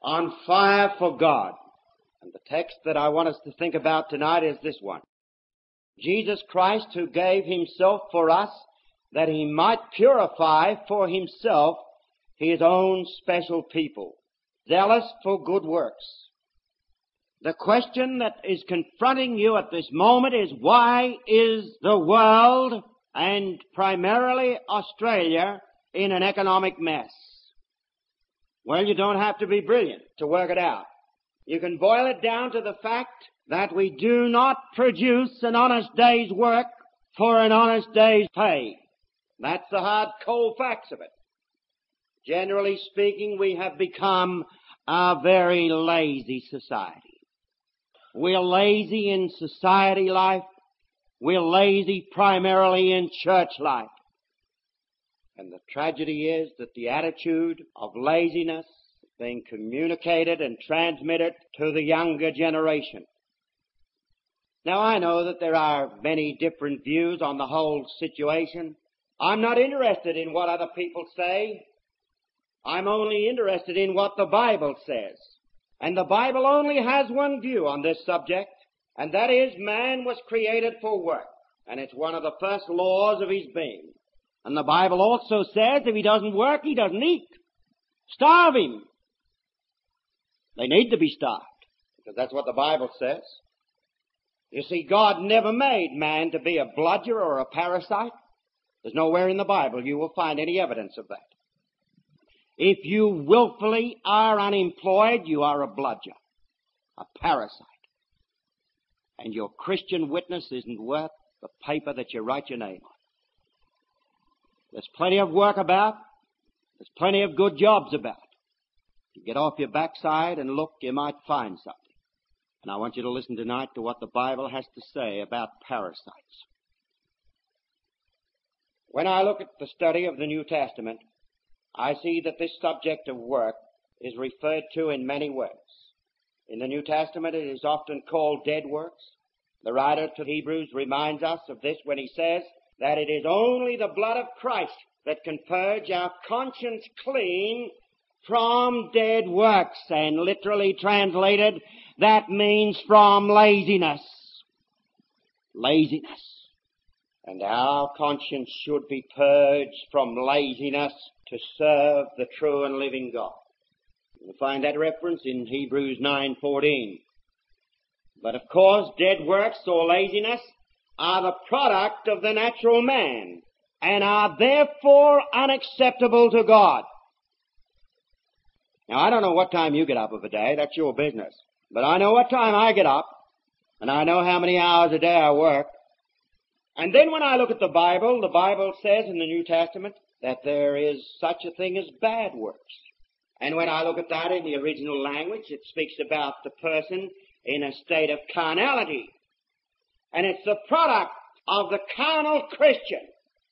on fire for God. And the text that I want us to think about tonight is this one. Jesus Christ, who gave himself for us that he might purify for himself his own special people, zealous for good works. The question that is confronting you at this moment is, why is the world, and primarily Australia, in an economic mess? Well, you don't have to be brilliant to work it out. You can boil it down to the fact that we do not produce an honest day's work for an honest day's pay. That's the hard, cold facts of it. Generally speaking, we have become a very lazy society. We're lazy in society life. We're lazy primarily in church life. And the tragedy is that the attitude of laziness is being communicated and transmitted to the younger generation. Now, I know that there are many different views on the whole situation. I'm not interested in what other people say. I'm only interested in what the Bible says. And the Bible only has one view on this subject, and that is man was created for work. And it's one of the first laws of his being. And the Bible also says if he doesn't work, he doesn't eat. Starve him. They need to be starved, because that's what the Bible says. You see, God never made man to be a bludger or a parasite. There's nowhere in the Bible you will find any evidence of that. If you willfully are unemployed, you are a bludger, a parasite. And your Christian witness isn't worth the paper that you write your name on. There's plenty of work about. There's plenty of good jobs about. You get off your backside and look, you might find something. And I want you to listen tonight to what the Bible has to say about parasites. When I look at the study of the New Testament, I see that this subject of work is referred to in many ways. In the New Testament, it is often called dead works. The writer to Hebrews reminds us of this when he says that it is only the blood of Christ that can purge our conscience clean from dead works. And literally translated, that means from laziness. Laziness. And our conscience should be purged from laziness to serve the true and living God. You'll find that reference in Hebrews 9:14. But of course, dead works or laziness are the product of the natural man and are therefore unacceptable to God. Now, I don't know what time you get up of a day. That's your business. But I know what time I get up, and I know how many hours a day I work. And then when I look at the Bible says in the New Testament that there is such a thing as bad works. And when I look at that in the original language, it speaks about the person in a state of carnality. And it's the product of the carnal Christian.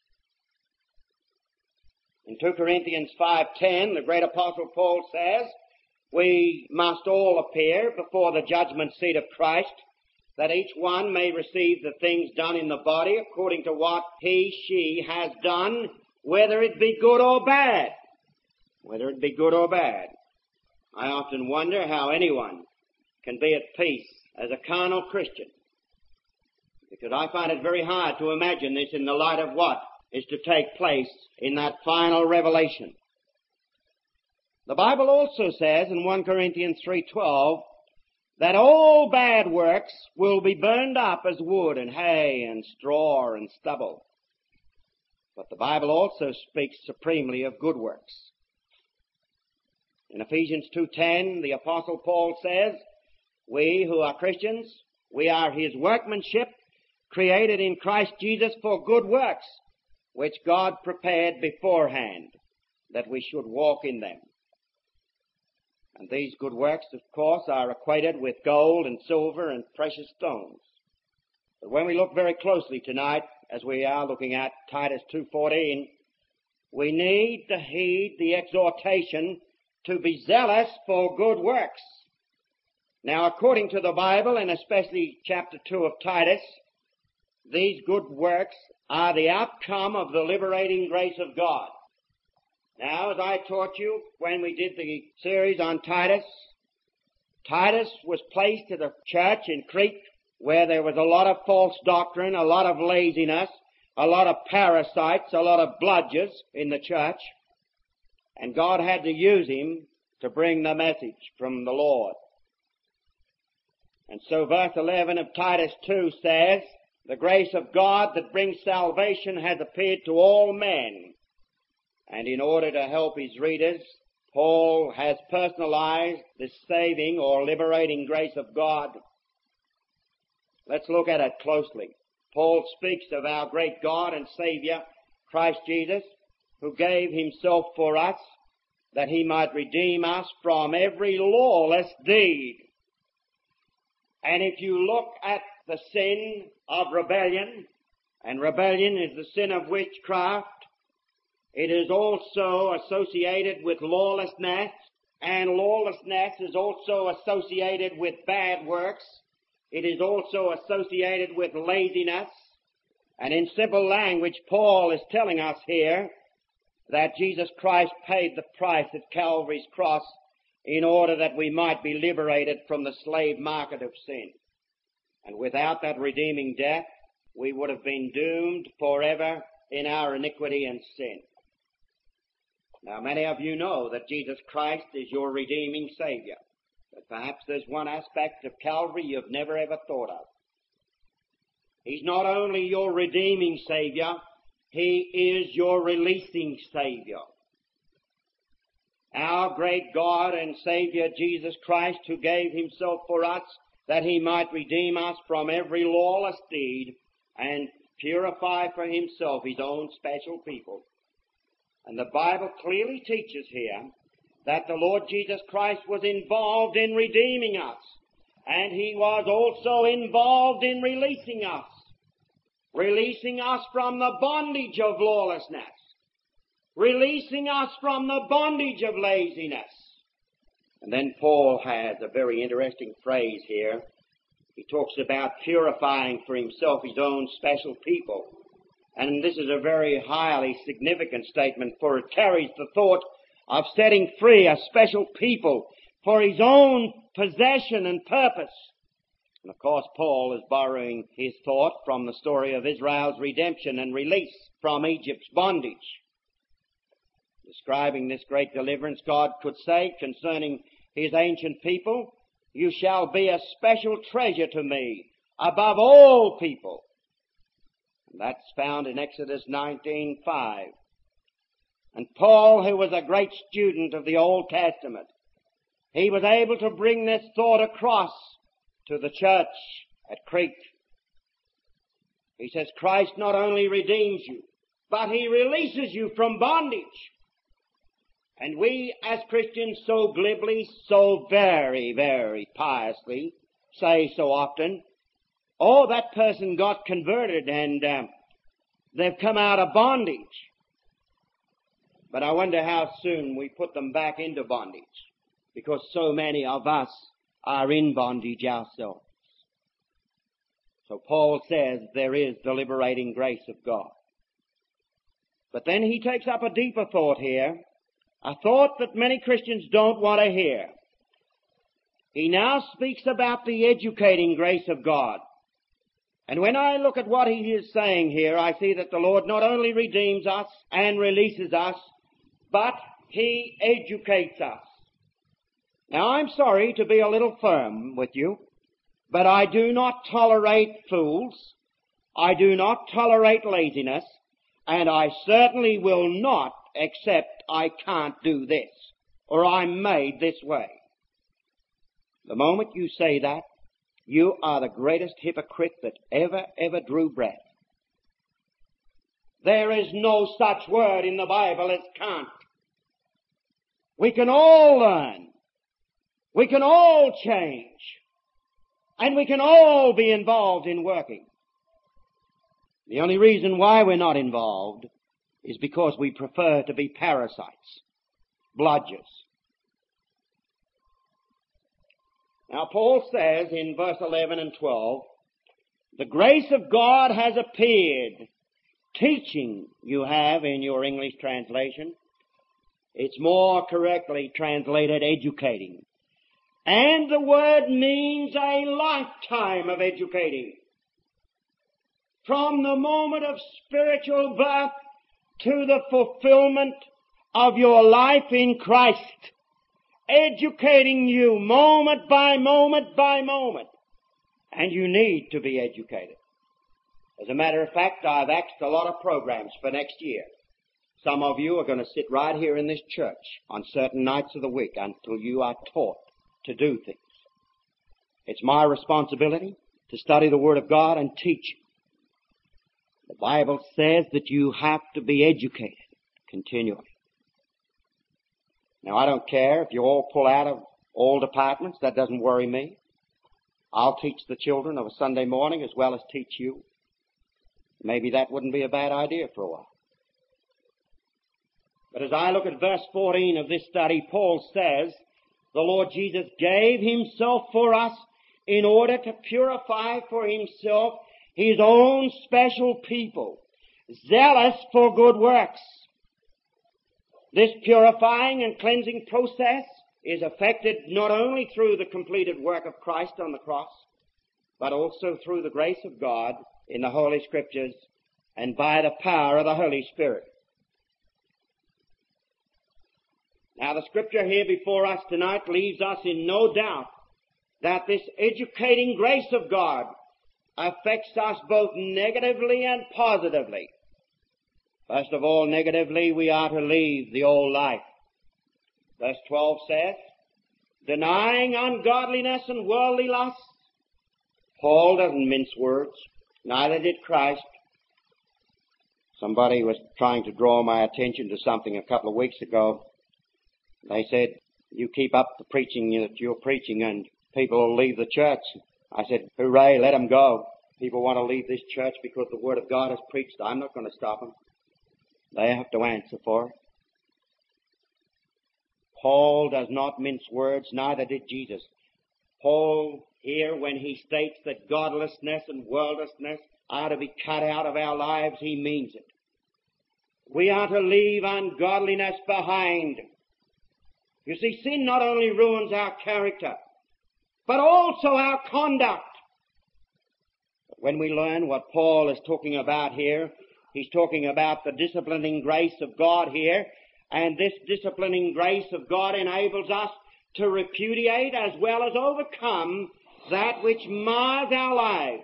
In 2 Corinthians 5:10, the great apostle Paul says, we must all appear before the judgment seat of Christ, that each one may receive the things done in the body according to what she has done, whether it be good or bad. Whether it be good or bad. I often wonder how anyone can be at peace as a carnal Christian, because I find it very hard to imagine this in the light of what is to take place in that final revelation. The Bible also says in 1 Corinthians 3:12 that all bad works will be burned up as wood and hay and straw and stubble. But the Bible also speaks supremely of good works. In Ephesians 2:10, the Apostle Paul says, we who are Christians, we are his workmanship, created in Christ Jesus for good works, which God prepared beforehand, that we should walk in them. And these good works, of course, are equated with gold and silver and precious stones. But when we look very closely tonight, as we are looking at Titus 2:14, we need to heed the exhortation to be zealous for good works. Now, according to the Bible, and especially chapter 2 of Titus, these good works are the outcome of the liberating grace of God. Now, as I taught you when we did the series on Titus, Titus was placed to the church in Crete where there was a lot of false doctrine, a lot of laziness, a lot of parasites, a lot of bludgers in the church. And God had to use him to bring the message from the Lord. And so verse 11 of Titus 2 says, "The grace of God that brings salvation has appeared to all men." And in order to help his readers, Paul has personalized this saving or liberating grace of God. Let's look at it closely. Paul speaks of our great God and Savior, Christ Jesus, who gave himself for us that he might redeem us from every lawless deed. And if you look at the sin of rebellion, and rebellion is the sin of witchcraft, it is also associated with lawlessness, and lawlessness is also associated with bad works. It is also associated with laziness. And in simple language, Paul is telling us here that Jesus Christ paid the price at Calvary's cross in order that we might be liberated from the slave market of sin. And without that redeeming death, we would have been doomed forever in our iniquity and sin. Now, many of you know that Jesus Christ is your redeeming Savior. But perhaps there's one aspect of Calvary you've never ever thought of. He's not only your redeeming Savior, he is your releasing Savior. Our great God and Savior, Jesus Christ, who gave himself for us that he might redeem us from every lawless deed and purify for himself his own special people. And the Bible clearly teaches here that the Lord Jesus Christ was involved in redeeming us, and he was also involved in releasing us from the bondage of lawlessness, releasing us from the bondage of laziness. And then Paul has a very interesting phrase here. He talks about purifying for himself his own special people. And this is a very highly significant statement, for it carries the thought of setting free a special people for his own possession and purpose. And of course, Paul is borrowing his thought from the story of Israel's redemption and release from Egypt's bondage. Describing this great deliverance, God could say concerning his ancient people, "You shall be a special treasure to me above all people." And that's found in Exodus 19:5. And Paul, who was a great student of the Old Testament, he was able to bring this thought across to the church at Crete. He says, Christ not only redeems you, but he releases you from bondage. And we as Christians so glibly, so very, very piously say so often, "Oh, that person got converted and they've come out of bondage." But I wonder how soon we put them back into bondage, because so many of us are in bondage ourselves. So Paul says there is the liberating grace of God. But then he takes up a deeper thought here, a thought that many Christians don't want to hear. He now speaks about the educating grace of God. And when I look at what he is saying here, I see that the Lord not only redeems us and releases us, but he educates us. Now, I'm sorry to be a little firm with you, but I do not tolerate fools. I do not tolerate laziness, and I certainly will not accept I can't do this, or I'm made this way. The moment you say that, you are the greatest hypocrite that ever drew breath. There is no such word in the Bible as can't. We can all learn. We can all change. And we can all be involved in working. The only reason why we're not involved is because we prefer to be parasites, bludgers. Now, Paul says in verse 11 and 12, the grace of God has appeared, teaching, you have in your English translation, It's more correctly translated educating. And the word means a lifetime of educating. From the moment of spiritual birth to the fulfillment of your life in Christ. Educating you moment by moment by moment. And you need to be educated. As a matter of fact, I've axed a lot of programs for next year. Some of you are going to sit right here in this church on certain nights of the week until you are taught to do things. It's my responsibility to study the Word of God and teach. The Bible says that you have to be educated continually. Now, I don't care if you all pull out of all departments. That doesn't worry me. I'll teach the children of a Sunday morning as well as teach you. Maybe that wouldn't be a bad idea for a while. But as I look at verse 14 of this study, Paul says, the Lord Jesus gave Himself for us in order to purify for Himself His own special people, zealous for good works. This purifying and cleansing process is effected not only through the completed work of Christ on the cross, but also through the grace of God in the Holy Scriptures and by the power of the Holy Spirit. Now, the Scripture here before us tonight leaves us in no doubt that this educating grace of God affects us both negatively and positively. First of all, negatively, we are to leave the old life. Verse 12 says, denying ungodliness and worldly lusts. Paul doesn't mince words. Neither did Christ. Somebody was trying to draw my attention to something a couple of weeks ago. They said, you keep up the preaching that you're preaching and people will leave the church. I said, hooray, let them go. People want to leave this church because the Word of God is preached. I'm not going to stop them. They have to answer for it. Paul does not mince words, neither did Jesus. Paul here, when he states that godlessness and worldlessness are to be cut out of our lives, he means it. We are to leave ungodliness behind. You see, sin not only ruins our character, but also our conduct. But when we learn what Paul is talking about here, he's talking about the disciplining grace of God here, and this disciplining grace of God enables us to repudiate as well as overcome that which mars our lives.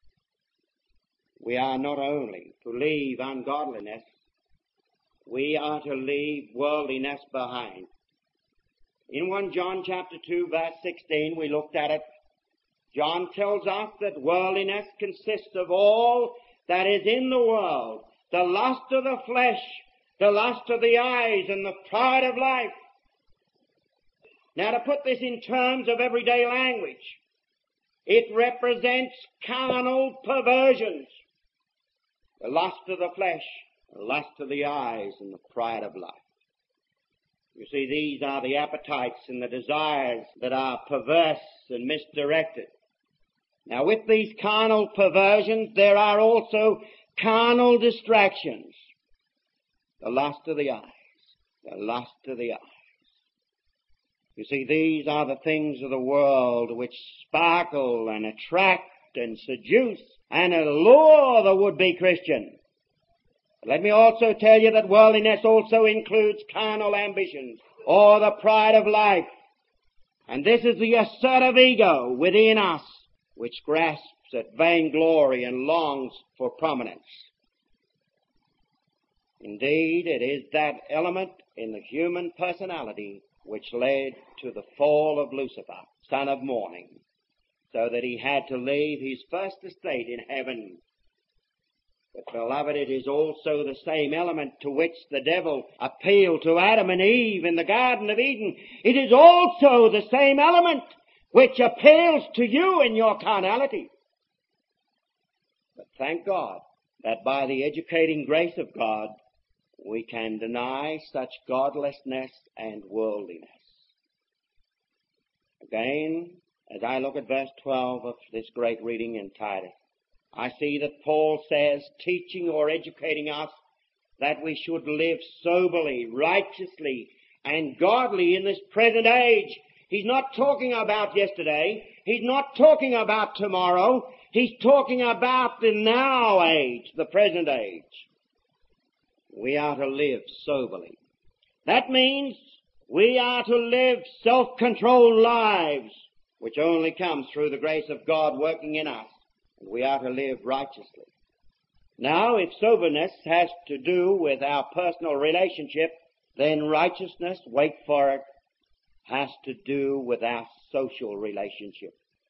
We are not only to leave ungodliness, we are to leave worldliness behind. In 1 John chapter 2 verse 16, we looked at it. John tells us that worldliness consists of all that is in the world, the lust of the flesh, the lust of the eyes, and the pride of life. Now, to put this in terms of everyday language, it represents carnal perversions. The lust of the flesh, the lust of the eyes, and the pride of life. You see, these are the appetites and the desires that are perverse and misdirected. Now, with these carnal perversions, there are also carnal distractions. The lust of the eyes. The lust of the eyes. You see, these are the things of the world which sparkle and attract and seduce and allure the would-be Christian. Let me also tell you that worldliness also includes carnal ambitions or the pride of life. And this is the assertive ego within us which grasps at vainglory and longs for prominence. Indeed, it is that element in the human personality which led to the fall of Lucifer, son of morning, so that he had to leave his first estate in heaven. But, beloved, it is also the same element to which the devil appealed to Adam and Eve in the Garden of Eden. It is also the same element which appeals to you in your carnality. But thank God that by the educating grace of God, we can deny such godlessness and worldliness. Again, as I look at verse 12 of this great reading in Titus, I see that Paul says, teaching or educating us that we should live soberly, righteously, and godly in this present age. He's not talking about yesterday. He's not talking about tomorrow. He's talking about the now age, the present age. We are to live soberly. That means we are to live self-controlled lives, which only comes through the grace of God working in us. And we are to live righteously. Now, if soberness has to do with our personal relationship, then righteousness, wait for it, has to do with our social relationship.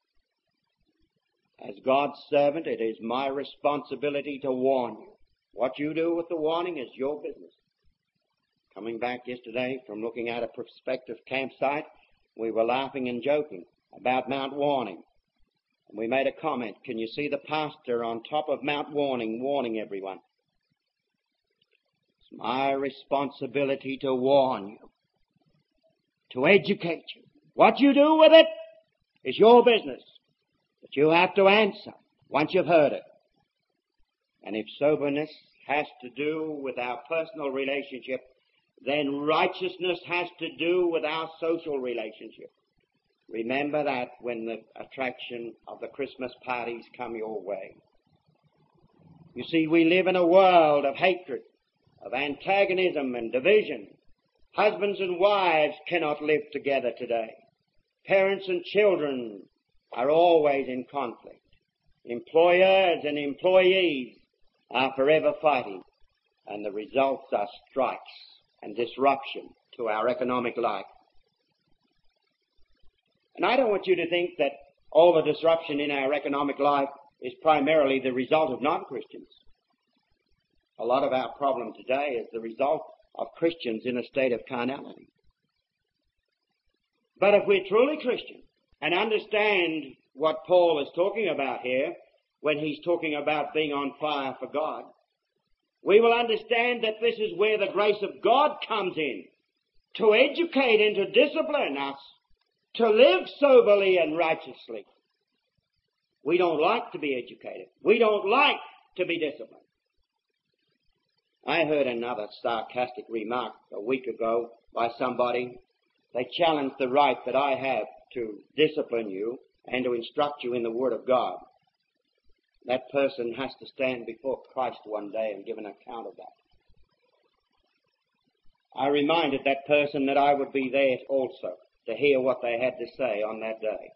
As God's servant, it is my responsibility to warn you. What you do with the warning is your business. Coming back yesterday from looking at a prospective campsite, we were laughing and joking about Mount Warning. And we made a comment, can you see the pastor on top of Mount Warning warning everyone? It's my responsibility to warn you, to educate you. What you do with it is your business. But you have to answer once you've heard it. And if soberness has to do with our personal relationship, then righteousness has to do with our social relationship. Remember that when the attraction of the Christmas parties come your way. You see, we live in a world of hatred, of antagonism and division. Husbands and wives cannot live together today. Parents and children are always in conflict. Employers and employees are forever fighting, and the results are strikes and disruption to our economic life. And I don't want you to think that all the disruption in our economic life is primarily the result of non-Christians. A lot of our problem today is the result of Christians in a state of carnality. But if we're truly Christian and understand what Paul is talking about here when he's talking about being on fire for God, we will understand that this is where the grace of God comes in, to educate and to discipline us, to live soberly and righteously. We don't like to be educated. We don't like to be disciplined. I heard another sarcastic remark a week ago by somebody. They challenged the right that I have to discipline you and to instruct you in the Word of God. That person has to stand before Christ one day and give an account of that. I reminded that person that I would be there also to hear what they had to say on that day.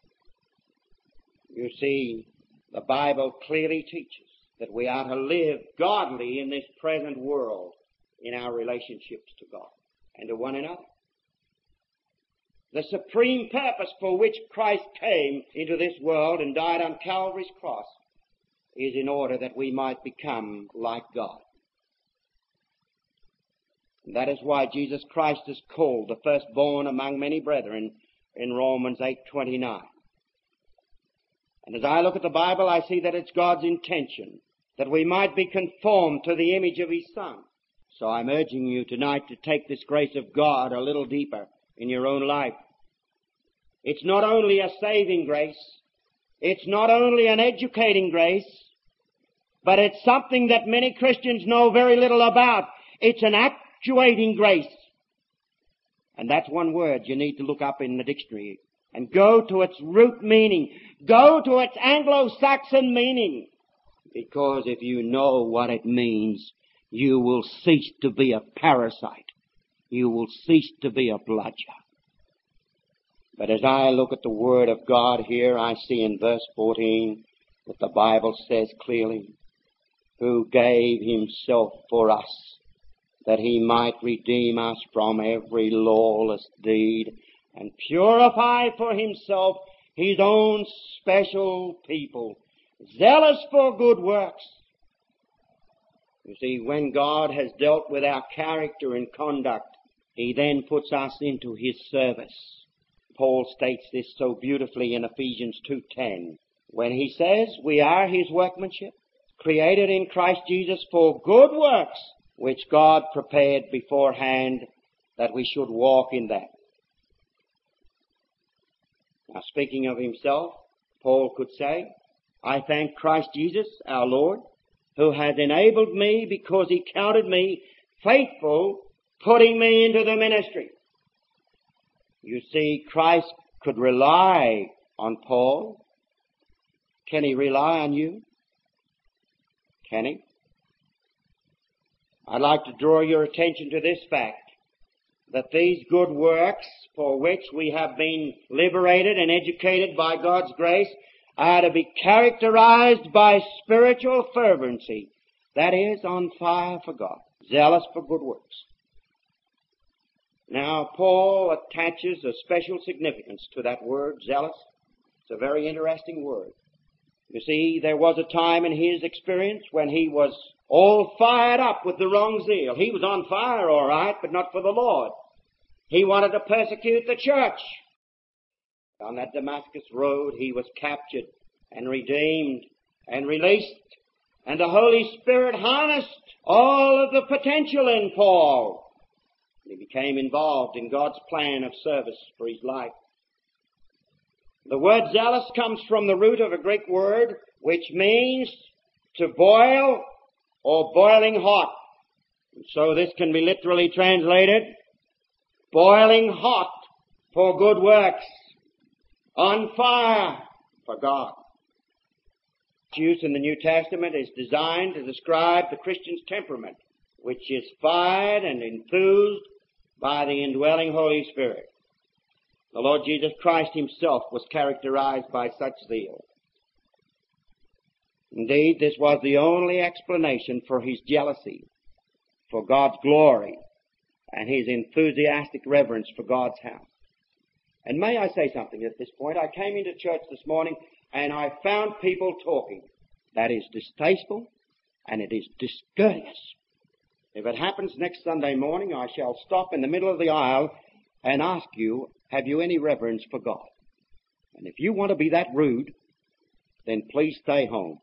You see, the Bible clearly teaches that we are to live godly in this present world in our relationships to God and to one another. The supreme purpose for which Christ came into this world and died on Calvary's cross is in order that we might become like God. And that is why Jesus Christ is called the firstborn among many brethren in Romans 8:29. And as I look at the Bible, I see that it's God's intention that we might be conformed to the image of His Son. So I'm urging you tonight to take this grace of God a little deeper in your own life. It's not only a saving grace, it's not only an educating grace, but it's something that many Christians know very little about. It's an actuating grace. And that's one word you need to look up in the dictionary and go to its root meaning. Go to its Anglo-Saxon meaning. Because if you know what it means, you will cease to be a parasite. You will cease to be a bludger. But as I look at the Word of God here, I see in verse 14 that the Bible says clearly, who gave Himself for us, that He might redeem us from every lawless deed and purify for Himself His own special people, zealous for good works. You see, when God has dealt with our character and conduct, He then puts us into His service. Paul states this so beautifully in Ephesians 2:10, when he says, we are His workmanship, created in Christ Jesus for good works, which God prepared beforehand that we should walk in that. Now, speaking of himself, Paul could say, I thank Christ Jesus, our Lord, who has enabled me because He counted me faithful, putting me into the ministry. You see, Christ could rely on Paul. Can he rely on you? Can he? I'd like to draw your attention to this fact, that these good works for which we have been liberated and educated by God's grace are to be characterized by spiritual fervency. That is, on fire for God, zealous for good works. Now, Paul attaches a special significance to that word, zealous. It's a very interesting word. You see, there was a time in his experience when he was all fired up with the wrong zeal. He was on fire, all right, but not for the Lord. He wanted to persecute the church. On that Damascus road, he was captured and redeemed and released, and the Holy Spirit harnessed all of the potential in Paul. He became involved in God's plan of service for his life. The word zealous comes from the root of a Greek word which means to boil or boiling hot. And so this can be literally translated, boiling hot for good works, on fire for God. Its use in the New Testament is designed to describe the Christian's temperament, which is fired and enthused by the indwelling Holy Spirit. The Lord Jesus Christ himself was characterized by such zeal. Indeed, this was the only explanation for his jealousy for God's glory and his enthusiastic reverence for God's house. And may I say something at this point? I came into church this morning and I found people talking. That is distasteful and it is discourteous. If it happens next Sunday morning, I shall stop in the middle of the aisle and ask you, have you any reverence for God? And if you want to be that rude, then please stay home.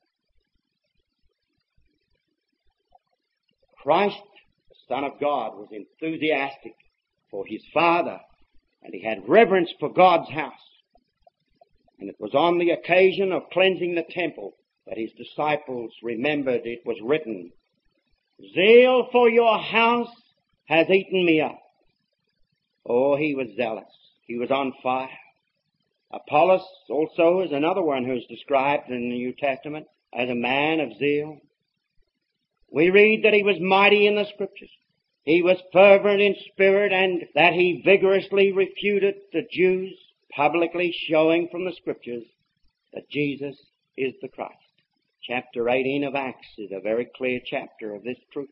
Christ, the Son of God, was enthusiastic for his Father, and he had reverence for God's house. And it was on the occasion of cleansing the temple that his disciples remembered it was written, "Zeal for your house has eaten me up." Oh, he was zealous. He was on fire. Apollos also is another one who's described in the New Testament as a man of zeal. We read that he was mighty in the Scriptures. He was fervent in spirit, and that he vigorously refuted the Jews, publicly showing from the Scriptures that Jesus is the Christ. Chapter 18 of Acts is a very clear chapter of this truth.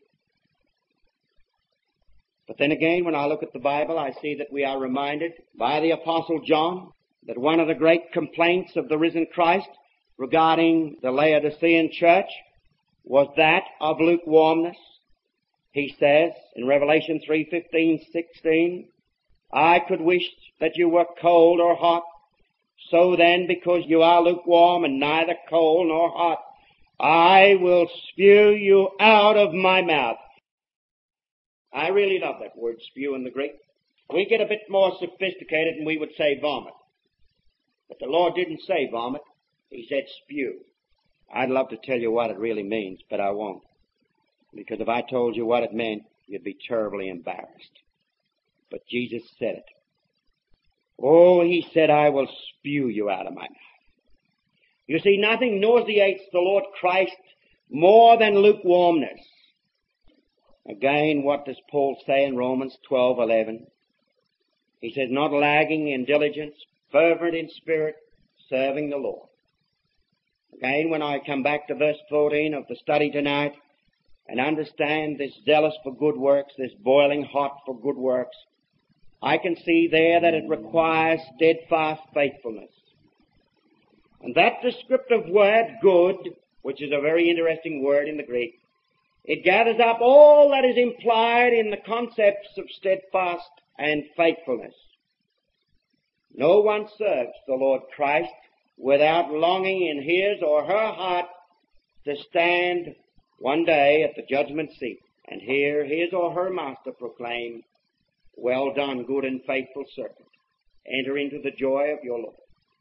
But then again, when I look at the Bible, I see that we are reminded by the Apostle John that one of the great complaints of the risen Christ regarding the Laodicean church was that of lukewarmness. He says in Revelation 3:15-16, "I could wish that you were cold or hot. So then, because you are lukewarm and neither cold nor hot, I will spew you out of my mouth." I really love that word spew in the Greek. We get a bit more sophisticated and we would say vomit. But the Lord didn't say vomit. He said spew. I'd love to tell you what it really means, but I won't. Because if I told you what it meant, you'd be terribly embarrassed. But Jesus said it. Oh, he said, "I will spew you out of my mouth." You see, nothing nauseates the Lord Christ more than lukewarmness. Again, what does Paul say in Romans 12:11? He says, "Not lagging in diligence, fervent in spirit, serving the Lord." Again, when I come back to verse 14 of the study tonight and understand this zealous for good works, this boiling hot for good works, I can see there that it requires steadfast faithfulness. And that descriptive word, good, which is a very interesting word in the Greek, it gathers up all that is implied in the concepts of steadfast and faithfulness. No one serves the Lord Christ without longing in his or her heart to stand one day at the judgment seat and hear his or her master proclaim, "Well done, good and faithful servant. Enter into the joy of your Lord."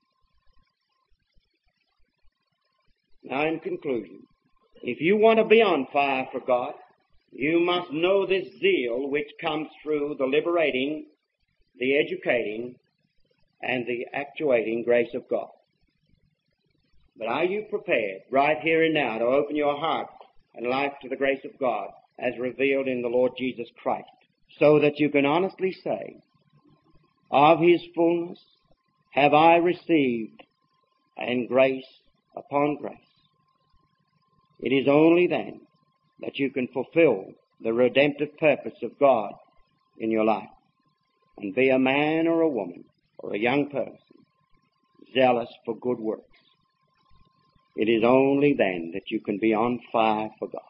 Now, in conclusion, if you want to be on fire for God, you must know this zeal which comes through the liberating, the educating and the actuating grace of God. But are you prepared right here and now to open your heart and life to the grace of God as revealed in the Lord Jesus Christ, so that you can honestly say, of His fullness have I received, and grace upon grace? It is only then that you can fulfill the redemptive purpose of God in your life and be a man or a woman or a young person zealous for good works. It is only then that you can be on fire for God.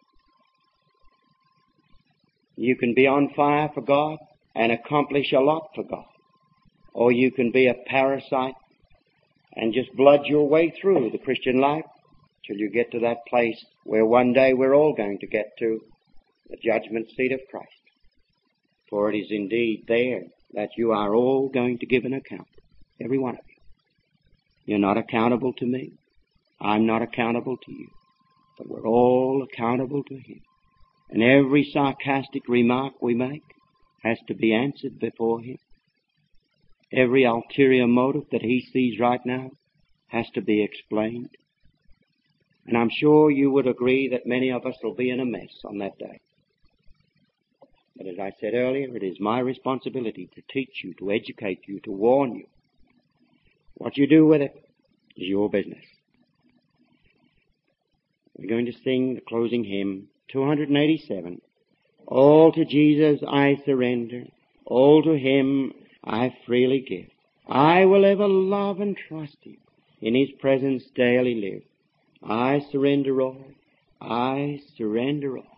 You can be on fire for God and accomplish a lot for God. Or you can be a parasite and just blood your way through the Christian life till you get to that place where one day we're all going to get to, the judgment seat of Christ. For it is indeed there that you are all going to give an account, every one of you. You're not accountable to me. I'm not accountable to you. But we're all accountable to Him. And every sarcastic remark we make has to be answered before Him. Every ulterior motive that He sees right now has to be explained. And I'm sure you would agree that many of us will be in a mess on that day. But as I said earlier, it is my responsibility to teach you, to educate you, to warn you. What you do with it is your business. We're going to sing the closing hymn, 287. All to Jesus I surrender, all to Him I freely give. I will ever love and trust Him, in His presence daily live. I surrender all, I surrender all.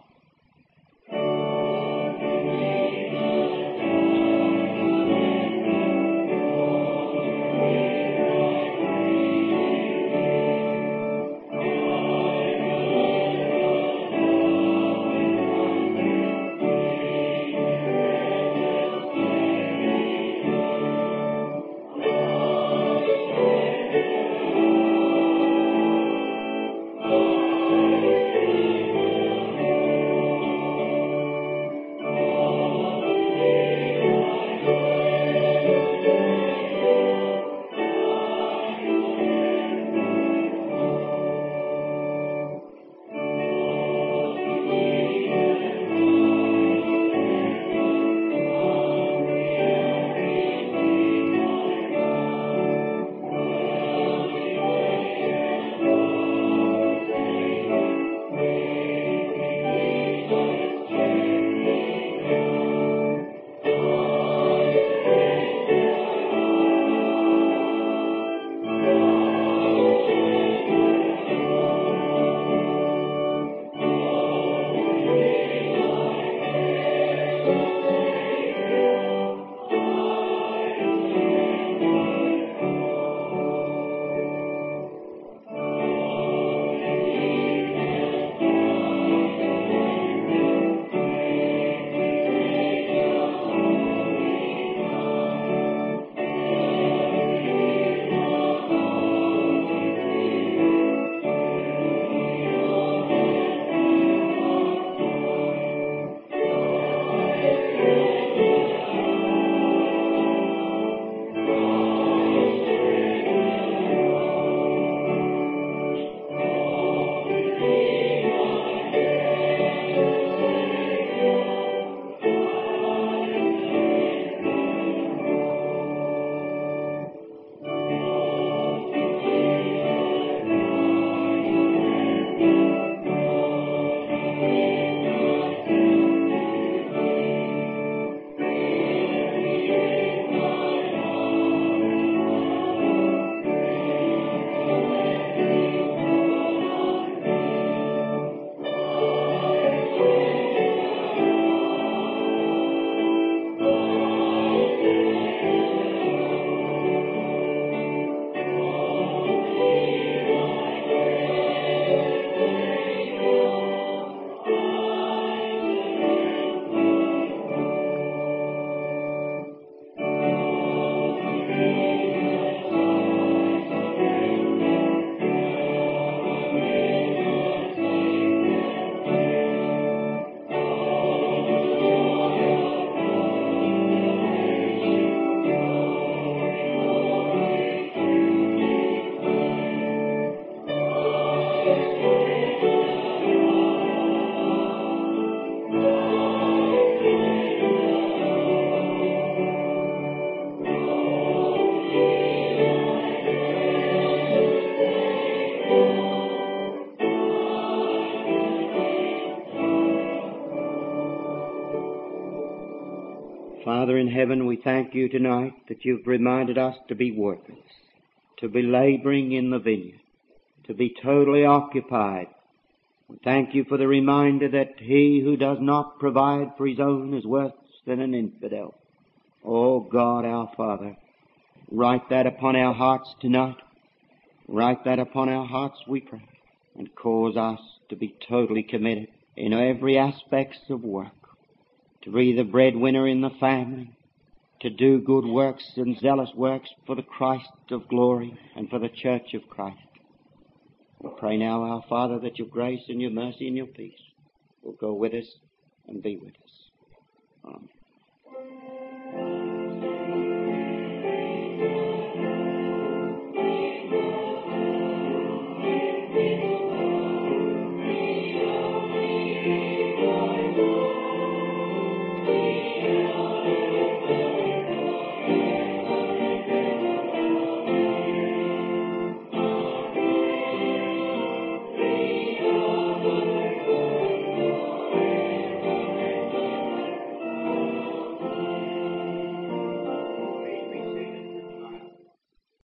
heaven, we thank you tonight that you've reminded us to be workers, to be laboring in the vineyard, to be totally occupied. We thank you for the reminder that he who does not provide for his own is worse than an infidel. Oh God, our Father, write that upon our hearts tonight. Write that upon our hearts, we pray, and cause us to be totally committed in every aspect of work, to be the breadwinner in the family, to do good works and zealous works for the Christ of glory and for the church of Christ. We pray now, our Father, that your grace and your mercy and your peace will go with us and be with us.